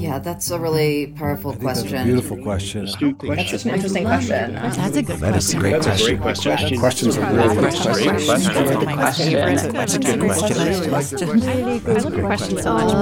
Yeah, that's a really powerful question. That's a beautiful question. That's such an interesting question. That's a good That is a great That's a question. great question. Questions are really good questions. That's a good question. I love your question so much.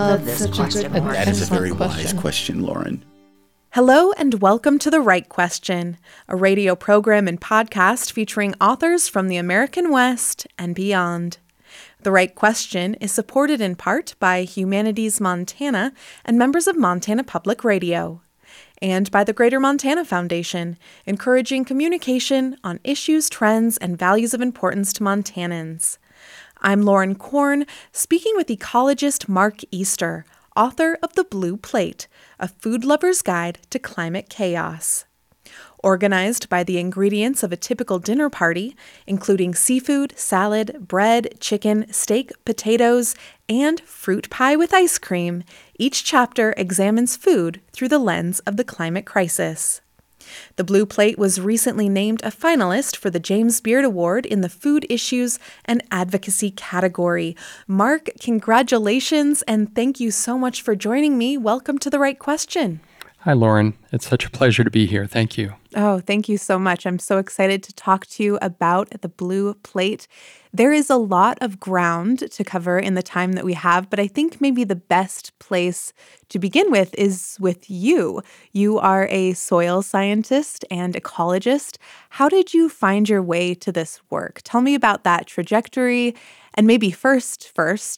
That is a very wise question, Lauren. Hello and welcome to The Right Question, a radio program and podcast featuring authors from the American West and beyond. The Right Question is supported in part by Humanities Montana and members of Montana Public Radio, and by the Greater Montana Foundation, encouraging communication on issues, trends, and values of importance to Montanans. I'm Lauren Korn, speaking with ecologist Mark Easter, author of The Blue Plate, a food lover's guide to climate chaos. Organized by the ingredients of a typical dinner party, including seafood, salad, bread, chicken, steak, potatoes, and fruit pie with ice cream, each chapter examines food through the lens of the climate crisis. The Blue Plate was recently named a finalist for the James Beard Award in the Food Issues and Advocacy category. Mark, congratulations, and thank you so much for joining me. Welcome to The Right Question. Hi, Lauren. It's such a pleasure to be here. Thank you. Oh, thank you so much. I'm so excited to talk to you about The Blue Plate. There is a lot of ground to cover in the time that we have, but I think maybe the best place to begin with is with you. You are a soil scientist and ecologist. How did you find your way to this work? Tell me about that trajectory. And maybe first,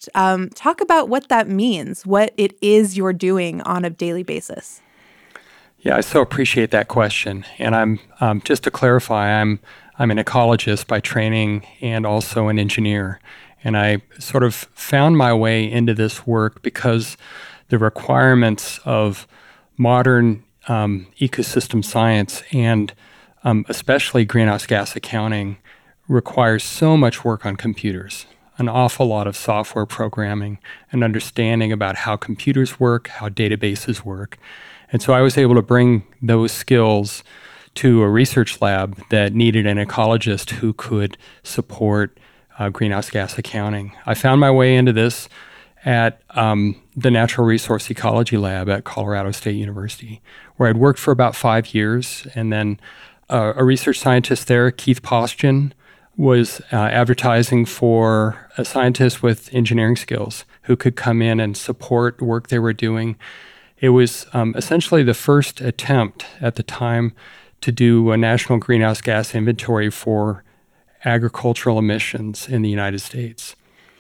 talk about what that means, what it is you're doing on a daily basis. Yeah, I so appreciate that question. And I'm just to clarify, I'm an ecologist by training and also an engineer. And I sort of found my way into this work because the requirements of modern ecosystem science and especially greenhouse gas accounting requires so much work on computers, an awful lot of software programming and understanding about how computers work, how databases work. And so I was able to bring those skills to a research lab that needed an ecologist who could support greenhouse gas accounting. I found my way into this at the Natural Resource Ecology Lab at Colorado State University, where I'd worked for about 5 years. And then a research scientist there, Keith Postgen, was advertising for a scientist with engineering skills who could come in and support work they were doing. It was essentially the first attempt at the time to do a national greenhouse gas inventory for agricultural emissions in the United States.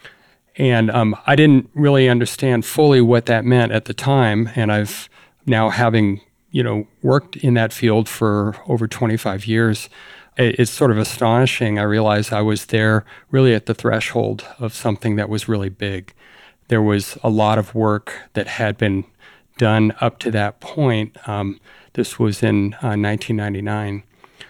And I didn't really understand fully what that meant at the time, and I've now having worked in that field for over 25 years, it's sort of astonishing. I realized I was there really at the threshold of something that was really big. There was a lot of work that had been done up to that point. This was in 1999,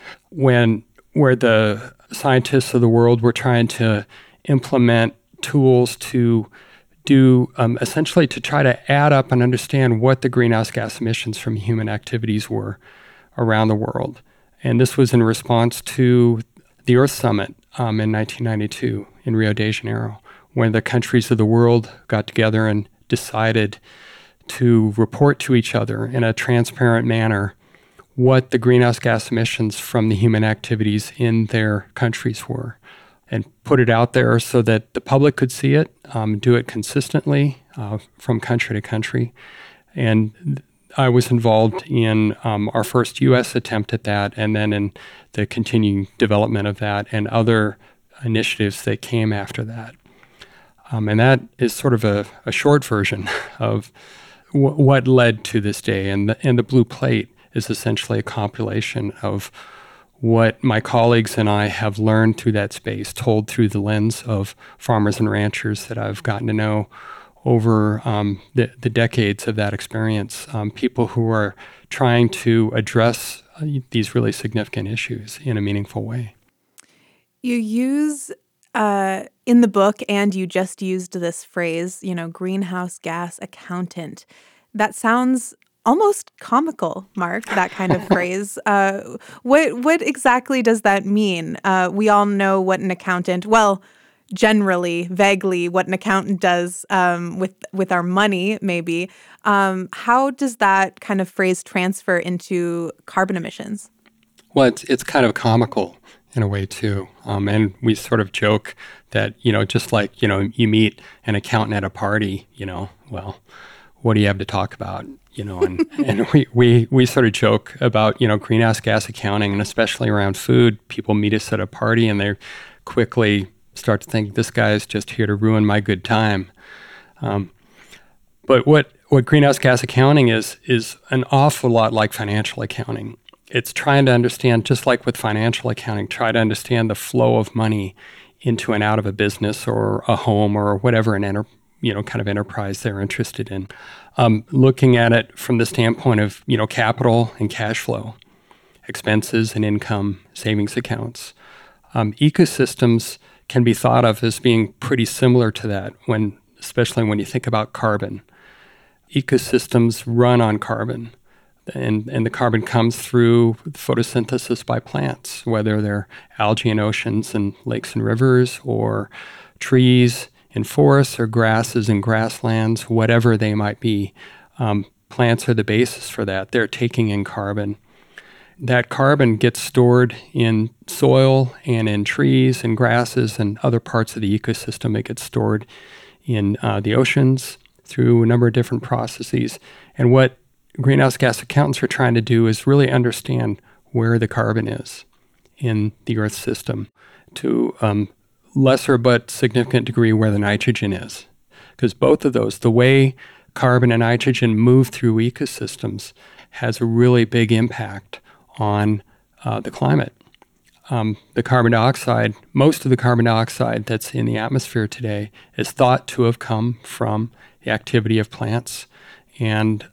where the scientists of the world were trying to implement tools to do essentially to try to add up and understand what the greenhouse gas emissions from human activities were around the world. And this was in response to the Earth Summit in 1992 in Rio de Janeiro, when the countries of the world got together and decided to report to each other in a transparent manner what the greenhouse gas emissions from the human activities in their countries were, and put it out there so that the public could see it, do it consistently from country to country. And I was involved in our first U.S. attempt at that, and then in the continuing development of that and other initiatives that came after that. And that is sort of a short version of what led to this day. And the Blue Plate is essentially a compilation of what my colleagues and I have learned through that space, told through the lens of farmers and ranchers that I've gotten to know over the decades of that experience, people who are trying to address these really significant issues in a meaningful way. You use in the book, and you just used this phrase, greenhouse gas accountant. That sounds almost comical, Mark, that kind of phrase. What exactly does that mean? We all know what an accountant, well, generally, vaguely, what an accountant does with our money, maybe. How does that kind of phrase transfer into carbon emissions? Well, it's kind of comical in a way too, and we sort of joke that just like you meet an accountant at a party, well, what do you have to talk about? And we sort of joke about greenhouse gas accounting, and especially around food. People meet us at a party and they quickly start to think this guy's just here to ruin my good time. But what greenhouse gas accounting is an awful lot like financial accounting. It's trying to understand, just like with financial accounting, try to understand the flow of money into and out of a business or a home or whatever kind of enterprise they're interested in. Looking at it from the standpoint of capital and cash flow, expenses and income, savings accounts. Ecosystems can be thought of as being pretty similar to that, especially when you think about carbon. Ecosystems run on carbon, and the carbon comes through photosynthesis by plants, whether they're algae in oceans and lakes and rivers, or trees in forests, or grasses in grasslands, whatever they might be. Plants are the basis for that. They're taking in carbon. That carbon gets stored in soil and in trees and grasses and other parts of the ecosystem. It gets stored in the oceans through a number of different processes. And what greenhouse gas accountants are trying to do is really understand where the carbon is in the Earth system, to lesser but significant degree where the nitrogen is. Because both of those, the way carbon and nitrogen move through ecosystems, has a really big impact on the climate. The carbon dioxide, most of the carbon dioxide that's in the atmosphere today is thought to have come from the activity of plants and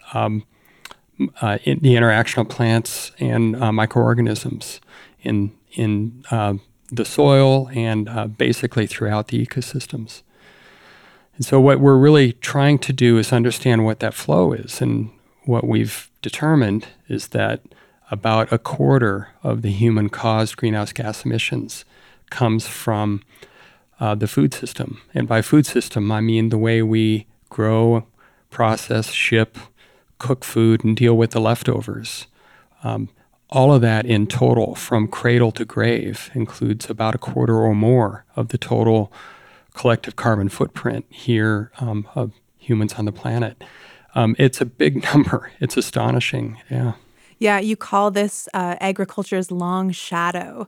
in the interaction of plants and microorganisms in the soil and basically throughout the ecosystems. And so what we're really trying to do is understand what that flow is. And what we've determined is that about a quarter of the human-caused greenhouse gas emissions comes from the food system. And by food system, I mean the way we grow, process, ship, cook food, and deal with the leftovers. All of that in total, from cradle to grave, includes about a quarter or more of the total collective carbon footprint here of humans on the planet. It's a big number. It's astonishing. Yeah. Yeah, you call this agriculture's long shadow.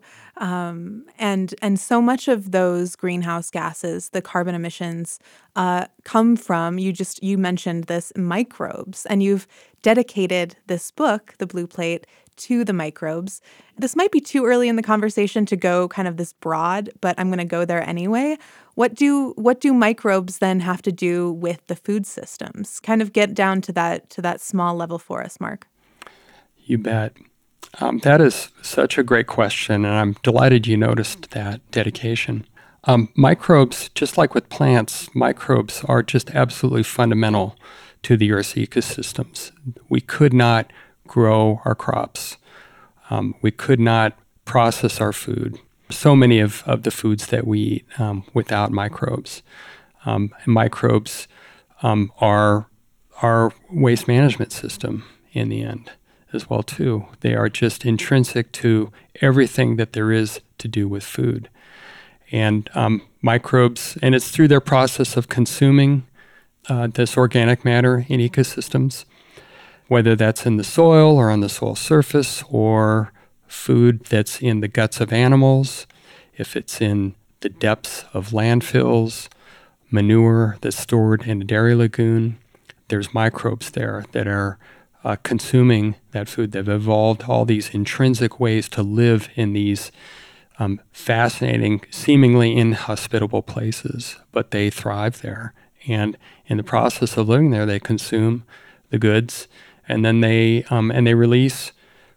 And so much of those greenhouse gases, the carbon emissions, come from, you mentioned this, microbes. And you've dedicated this book, The Blue Plate, to the microbes. This might be too early in the conversation to go kind of this broad, but I'm going to go there anyway. What do microbes then have to do with the food systems? Kind of get down to that small level for us, Mark. You bet. That is such a great question, and I'm delighted you noticed that dedication. Microbes, just like with plants, microbes are just absolutely fundamental to the Earth's ecosystems. We could not grow our crops. We could not process our food. So many of the foods that we eat without microbes. Microbes are our waste management system in the end as well too. They are just intrinsic to everything that there is to do with food. And microbes, and it's through their process of consuming this organic matter in ecosystems, whether that's in the soil or on the soil surface, or food that's in the guts of animals, if it's in the depths of landfills, manure that's stored in a dairy lagoon, there's microbes there that are consuming that food. They've evolved all these intrinsic ways to live in these fascinating, seemingly inhospitable places, but they thrive there. And in the process of living there, they consume the goods, and then they release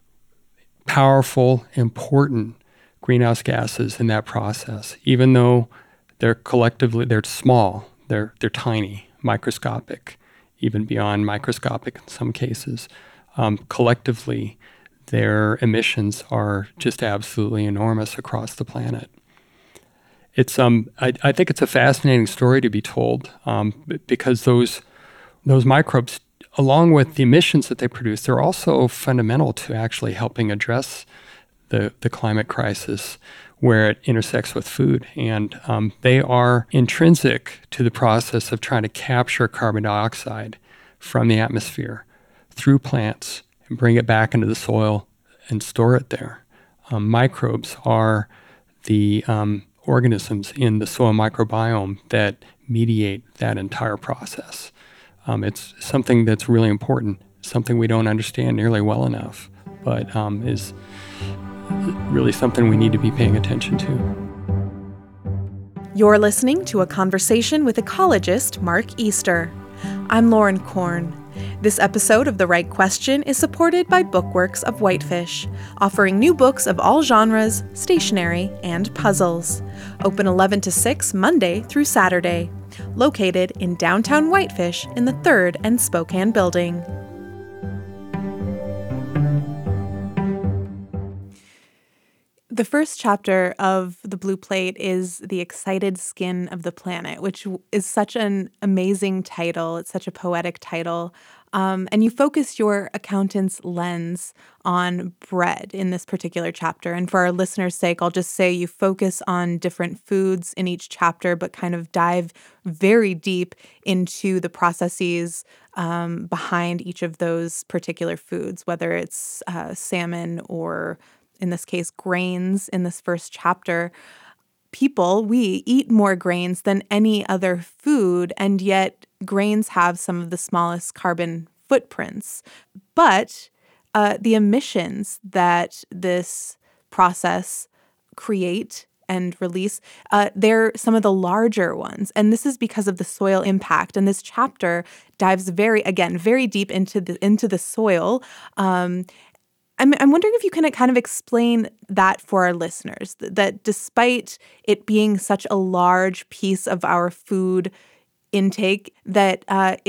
powerful, important greenhouse gases in that process. Even though they're small, they're tiny, microscopic, even beyond microscopic in some cases. Collectively, their emissions are just absolutely enormous across the planet. I think it's a fascinating story to be told because those microbes, along with the emissions that they produce, they're also fundamental to actually helping address the climate crisis where it intersects with food. And they are intrinsic to the process of trying to capture carbon dioxide from the atmosphere through plants and bring it back into the soil and store it there. Microbes are the organisms in the soil microbiome that mediate that entire process. It's something that's really important, something we don't understand nearly well enough, but is really something we need to be paying attention to. You're listening to a conversation with ecologist Mark Easter. I'm Lauren Korn. This episode of The Right Question is supported by Bookworks of Whitefish, offering new books of all genres, stationery, and puzzles. Open 11 to 6 Monday through Saturday. Located in downtown Whitefish in the 3rd and Spokane building. The first chapter of The Blue Plate is The Excited Skin of the Planet, which is such an amazing title. It's such a poetic title. And you focus your accountant's lens on bread in this particular chapter. And for our listeners' sake, I'll just say you focus on different foods in each chapter, but kind of dive very deep into the processes behind each of those particular foods, whether it's salmon or, in this case, grains in this first chapter. People, we eat more grains than any other food, and yet grains have some of the smallest carbon footprints. But the emissions that this process create and release, they're some of the larger ones. And this is because of the soil impact. And this chapter dives very deep into the soil. I'm wondering if you can kind of explain that for our listeners, that despite it being such a large piece of our food intake, that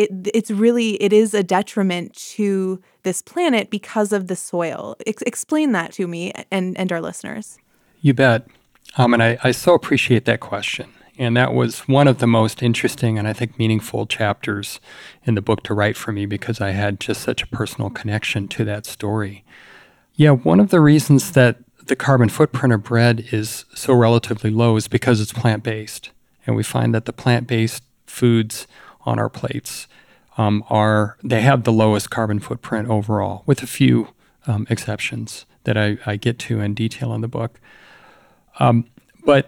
it is a detriment to this planet because of the soil. Explain that to me and our listeners. You bet. And I so appreciate that question. And that was one of the most interesting and I think meaningful chapters in the book to write for me because I had just such a personal connection to that story. Yeah, one of the reasons that the carbon footprint of bread is so relatively low is because it's plant-based. And we find that the plant-based foods on our plates they have the lowest carbon footprint overall, with a few exceptions that I get to in detail in the book. But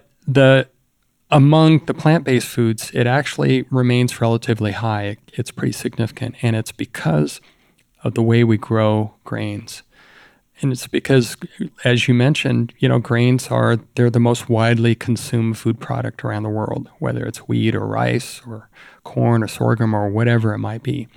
among the plant-based foods, it actually remains relatively high. It's pretty significant, and it's because of the way we grow grains. And it's because, as you mentioned, grains they're the most widely consumed food product around the world, whether it's wheat or rice or corn or sorghum or whatever it might be.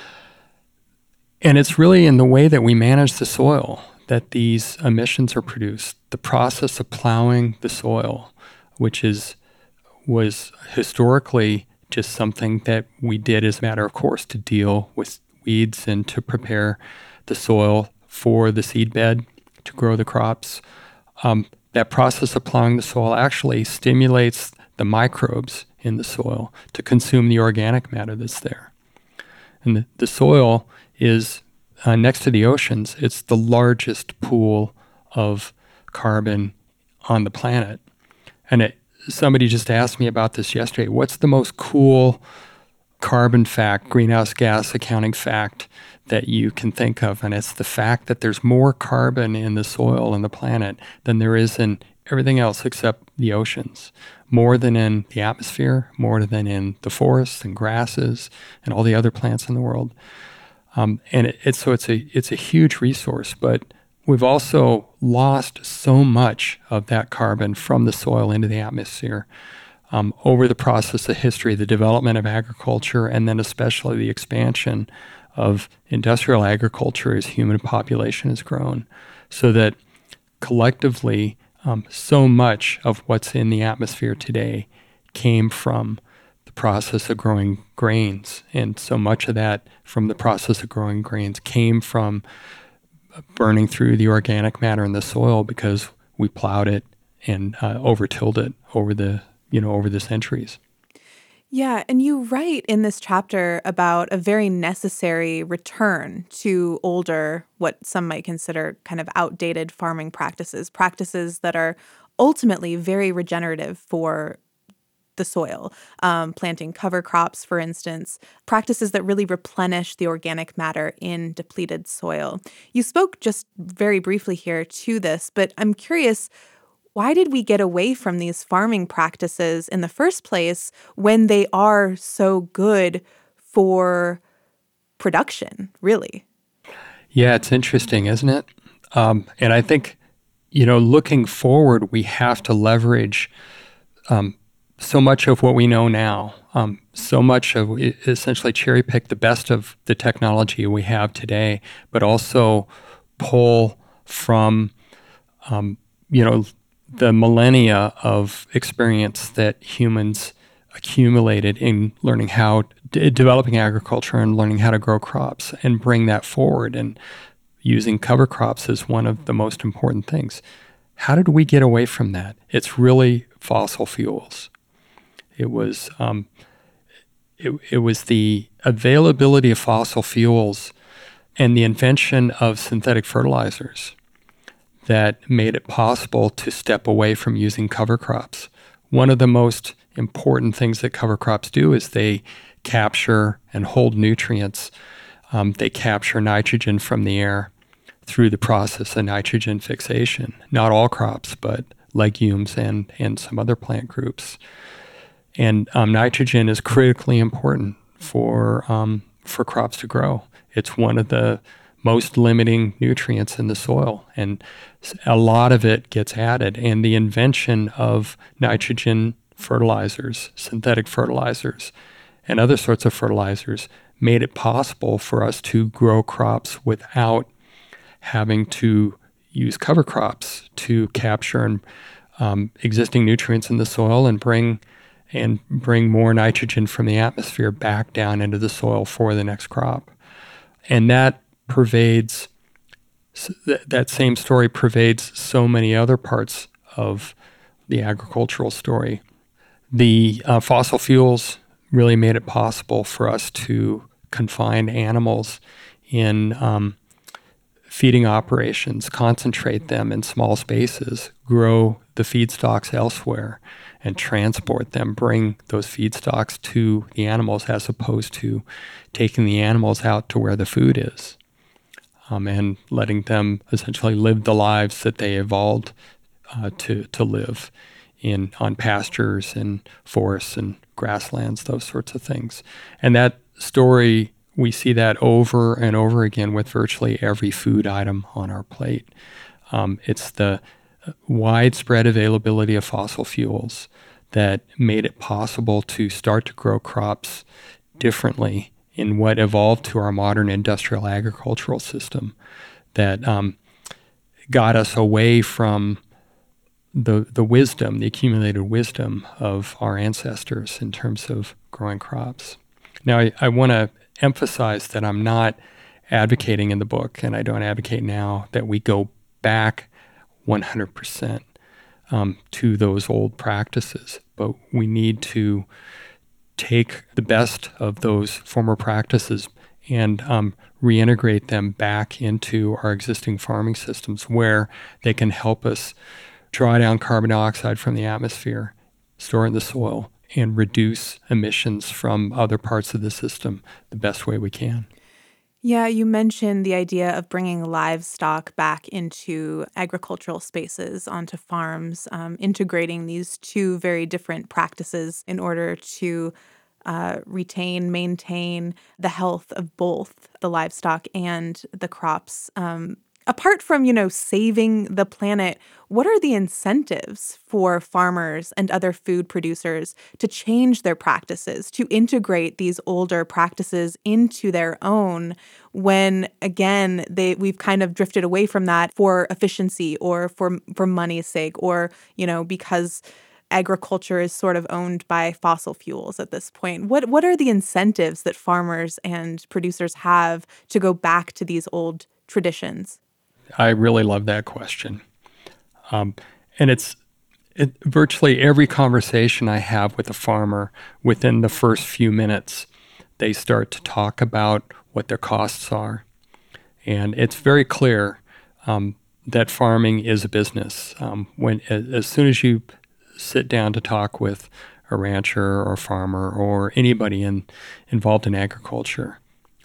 And it's really in the way that we manage the soil that these emissions are produced. The process of plowing the soil, which was historically just something that we did as a matter of course to deal with weeds and to prepare the soil for the seed bed to grow the crops. That process of plowing the soil actually stimulates the microbes in the soil to consume the organic matter that's there. And the soil is, next to the oceans, it's the largest pool of carbon on the planet. And somebody just asked me about this yesterday. What's the most cool carbon fact, greenhouse gas accounting fact that you can think of? And it's the fact that there's more carbon in the soil and the planet than there is in everything else except the oceans. More than in the atmosphere, more than in the forests and grasses and all the other plants in the world. And it's a huge resource, but we've also lost so much of that carbon from the soil into the atmosphere over the process of history, the development of agriculture, and then especially the expansion of industrial agriculture as human population has grown, so that collectively so much of what's in the atmosphere today came from the process of growing grains. And so much of that from the process of growing grains came from burning through the organic matter in the soil because we plowed it and over-tilled it over the over the centuries. Yeah, and you write in this chapter about a very necessary return to older, what some might consider kind of outdated farming practices that are ultimately very regenerative for the soil, planting cover crops, for instance, practices that really replenish the organic matter in depleted soil. You spoke just very briefly here to this, but I'm curious, why did we get away from these farming practices in the first place when they are so good for production, really? Yeah, it's interesting, isn't it? And I think, looking forward, we have to leverage so much of what we know now, so much of essentially cherry pick the best of the technology we have today, but also pull from, the millennia of experience that humans accumulated in learning how, developing agriculture and learning how to grow crops and bring that forward. And using cover crops is one of the most important things. How did we get away from that? It's really fossil fuels. It was the availability of fossil fuels and the invention of synthetic fertilizers that made it possible to step away from using cover crops. One of the most important things that cover crops do is they capture and hold nutrients. They capture nitrogen from the air through the process of nitrogen fixation. Not all crops, but legumes and some other plant groups. And nitrogen is critically important for crops to grow. It's one of the most limiting nutrients in the soil, and a lot of it gets added. And the invention of nitrogen fertilizers, synthetic fertilizers, and other sorts of fertilizers made it possible for us to grow crops without having to use cover crops to capture existing nutrients in the soil and bring more nitrogen from the atmosphere back down into the soil for the next crop. And that same story pervades so many other parts of the agricultural story. The fossil fuels really made it possible for us to confine animals in feeding operations, concentrate them in small spaces, grow the feedstocks elsewhere, and transport them, bring those feedstocks to the animals as opposed to taking the animals out to where the food is, and letting them essentially live the lives that they evolved to live on pastures and forests and grasslands, those sorts of things. And that story, we see that over and over again with virtually every food item on our plate. It's the widespread availability of fossil fuels that made it possible to start to grow crops differently in what evolved to our modern industrial agricultural system that got us away from the wisdom, the accumulated wisdom of our ancestors in terms of growing crops. Now, I want to emphasize that I'm not advocating in the book, and I don't advocate now, that we go back 100% to those old practices, but we need to take the best of those former practices and reintegrate them back into our existing farming systems where they can help us draw down carbon dioxide from the atmosphere, store it in the soil, and reduce emissions from other parts of the system the best way we can. Yeah, you mentioned the idea of bringing livestock back into agricultural spaces, onto farms, integrating these two very different practices in order to retain, maintain the health of both the livestock and the crops. Apart from, saving the planet, what are the incentives for farmers and other food producers to change their practices, to integrate these older practices into their own when, again, we've kind of drifted away from that for efficiency or for money's sake or, because agriculture is sort of owned by fossil fuels at this point? What are the incentives that farmers and producers have to go back to these old traditions? I really love that question. And it's Virtually every conversation I have with a farmer, within the first few minutes, they start to talk about what their costs are. And it's very clear that farming is a business. As soon as you sit down to talk with a rancher or a farmer or anybody involved in agriculture,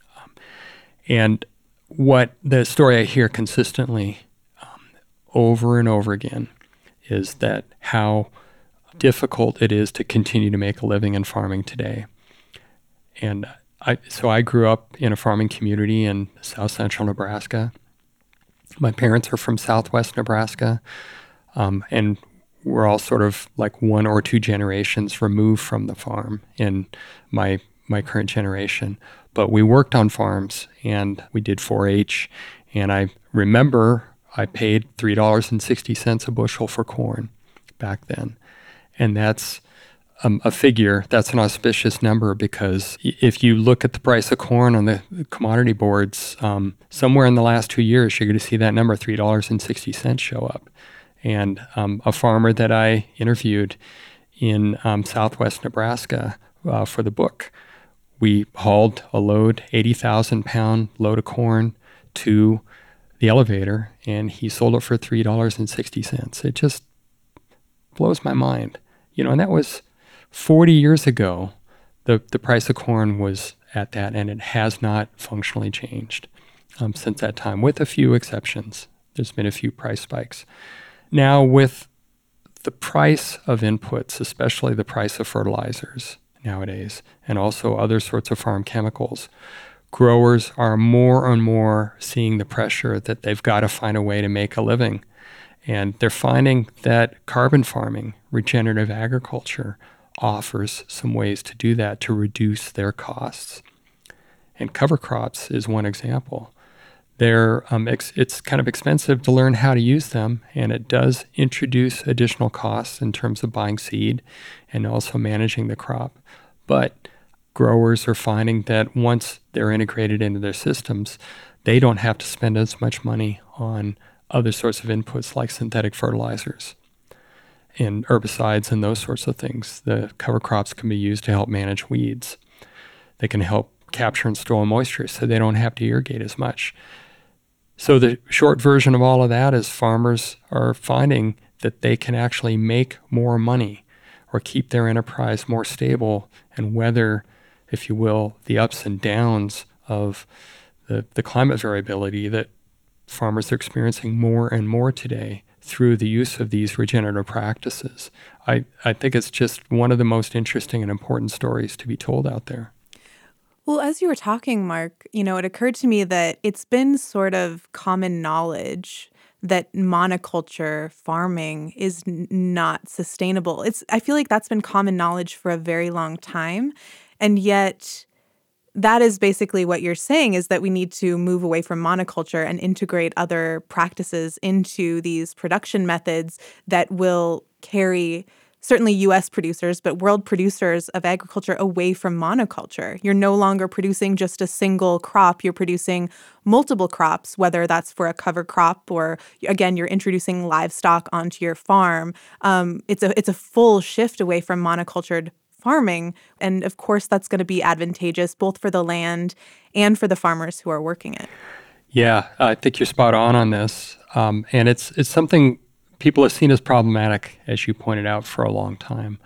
and what the story I hear consistently over and over again is that how difficult it is to continue to make a living in farming today. And I grew up in a farming community in south central Nebraska. My parents are from southwest Nebraska, and we're all sort of like 1 or 2 generations removed from the farm in my current generation. But we worked on farms, and we did 4-H, and I remember I paid $3.60 a bushel for corn back then. And that's a figure, that's an auspicious number, because if you look at the price of corn on the commodity boards, somewhere in the last 2 years, you're going to see that number, $3.60, show up. And a farmer that I interviewed in southwest Nebraska for the book, we hauled a load, 80,000-pound load of corn to the elevator, and he sold it for $3.60. It just blows my mind. And that was 40 years ago. The price of corn was at that, and it has not functionally changed since that time, with a few exceptions. There's been a few price spikes. Now, with the price of inputs, especially the price of fertilizers nowadays, and also other sorts of farm chemicals, growers are more and more seeing the pressure that they've got to find a way to make a living. And they're finding that carbon farming, regenerative agriculture, offers some ways to do that to reduce their costs. And cover crops is one example. It's kind of expensive to learn how to use them, and it does introduce additional costs in terms of buying seed and also managing the crop. But growers are finding that once they're integrated into their systems, they don't have to spend as much money on other sorts of inputs like synthetic fertilizers and herbicides and those sorts of things. The cover crops can be used to help manage weeds. They can help capture and store moisture so they don't have to irrigate as much. So the short version of all of that is farmers are finding that they can actually make more money or keep their enterprise more stable and weather, if you will, the ups and downs of the climate variability that farmers are experiencing more and more today through the use of these regenerative practices. I think it's just one of the most interesting and important stories to be told out there. Well, as you were talking, Mark, it occurred to me that it's been sort of common knowledge that monoculture farming is not sustainable. I feel like that's been common knowledge for a very long time. And yet that is basically what you're saying, is that we need to move away from monoculture and integrate other practices into these production methods that will carry certainly U.S. producers, but world producers of agriculture away from monoculture. You're no longer producing just a single crop. You're producing multiple crops, whether that's for a cover crop or, again, you're introducing livestock onto your farm. It's a full shift away from monocultured farming. And of course, that's going to be advantageous both for the land and for the farmers who are working it. Yeah, I think you're spot on this. And it's something people have seen as problematic, as you pointed out, for a long time.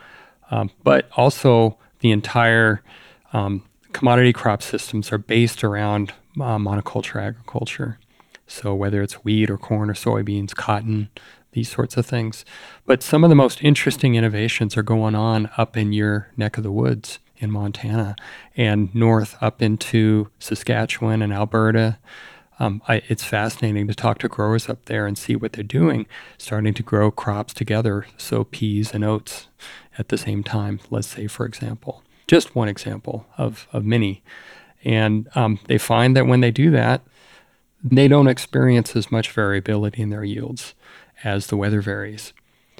But also the entire commodity crop systems are based around monoculture agriculture. So whether it's wheat or corn or soybeans, cotton, these sorts of things. But some of the most interesting innovations are going on up in your neck of the woods in Montana and north up into Saskatchewan and Alberta. It's fascinating to talk to growers up there and see what they're doing, starting to grow crops together, so peas and oats at the same time, let's say, for example. Just one example of many. And they find that when they do that, they don't experience as much variability in their yields as the weather varies.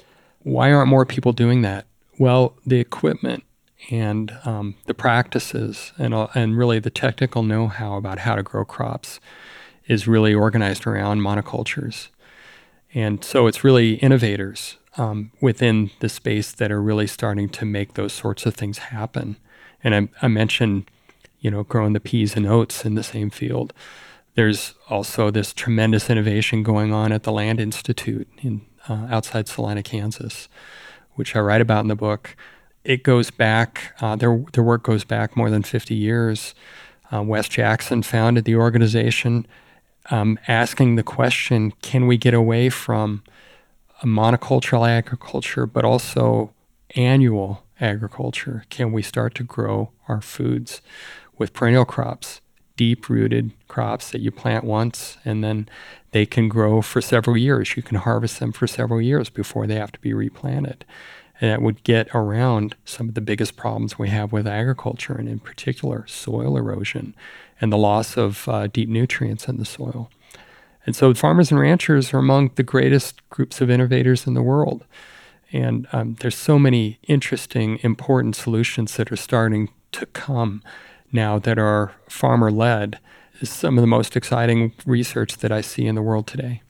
Why aren't more people doing that? Well, the equipment and the practices and really the technical know-how about how to grow crops is really organized around monocultures. And so it's really innovators within the space that are really starting to make those sorts of things happen. And I mentioned, growing the peas and oats in the same field. There's also this tremendous innovation going on at the Land Institute in outside Salina, Kansas, which I write about in the book. It goes back, their work goes back more than 50 years. Wes Jackson founded the organization asking the question, can we get away from a monocultural agriculture, but also annual agriculture? Can we start to grow our foods with perennial crops, deep-rooted crops that you plant once and then they can grow for several years? You can harvest them for several years before they have to be replanted. And that would get around some of the biggest problems we have with agriculture, and in particular soil erosion and the loss of deep nutrients in the soil. And so farmers and ranchers are among the greatest groups of innovators in the world. And there's so many interesting, important solutions that are starting to come now that are farmer-led. It's some of the most exciting research that I see in the world today.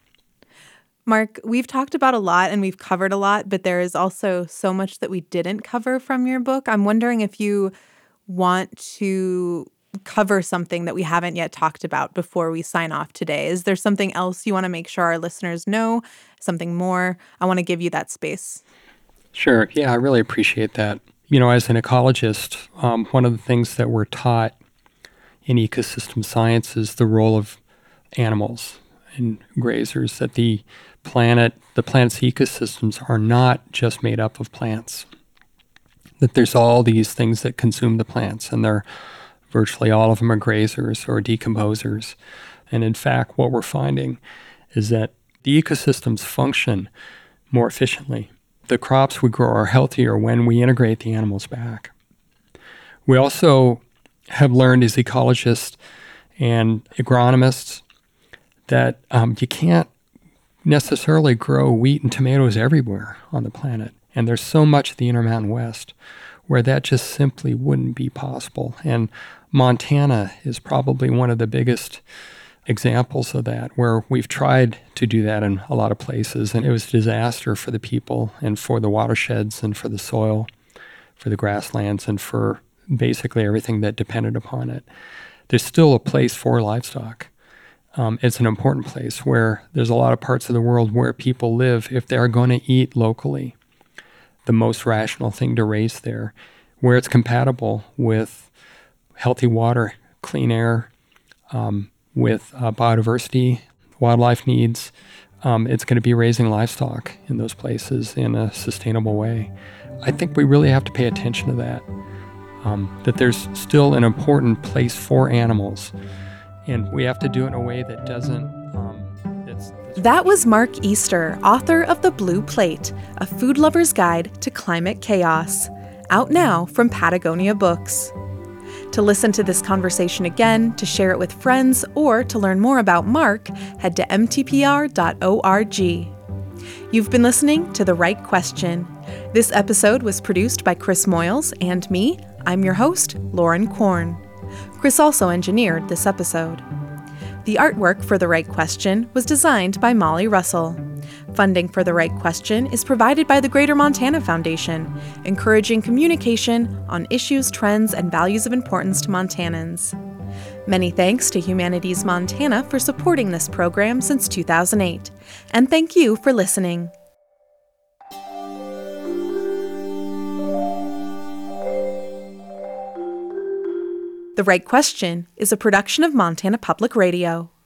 Mark, we've talked about a lot and we've covered a lot, but there is also so much that we didn't cover from your book. I'm wondering if you want to cover something that we haven't yet talked about before we sign off today. Is there something else you want to make sure our listeners know? Something more? I want to give you that space. Sure. Yeah, I really appreciate that. As an ecologist, one of the things that we're taught in ecosystem science is the role of animals and grazers, that the planet's ecosystems are not just made up of plants, that there's all these things that consume the plants, and they're virtually all of them are grazers or decomposers. And in fact, what we're finding is that the ecosystems function more efficiently. The crops we grow are healthier when we integrate the animals back. We also have learned as ecologists and agronomists that you can't necessarily grow wheat and tomatoes everywhere on the planet. And there's so much of the Intermountain West where that just simply wouldn't be possible. And Montana is probably one of the biggest examples of that, where we've tried to do that in a lot of places, and it was a disaster for the people and for the watersheds and for the soil, for the grasslands, and for basically everything that depended upon it. There's still a place for livestock. It's an important place where there's a lot of parts of the world where people live, if they're going to eat locally, the most rational thing to raise there, where it's compatible with healthy water, clean air, with biodiversity, wildlife needs. It's going to be raising livestock in those places in a sustainable way. I think we really have to pay attention to that, that there's still an important place for animals, and we have to do it in a way that doesn't... That was Mark Easter, author of The Blue Plate, A Food Lover's Guide to Climate Chaos, out now from Patagonia Books. To listen to this conversation again, to share it with friends, or to learn more about Mark, head to mtpr.org. You've been listening to The Right Question. This episode was produced by Chris Moyles and me. I'm your host, Lauren Korn. Chris also engineered this episode. The artwork for The Right Question was designed by Molly Russell. Funding for The Right Question is provided by the Greater Montana Foundation, encouraging communication on issues, trends, and values of importance to Montanans. Many thanks to Humanities Montana for supporting this program since 2008. And thank you for listening. The Right Question is a production of Montana Public Radio.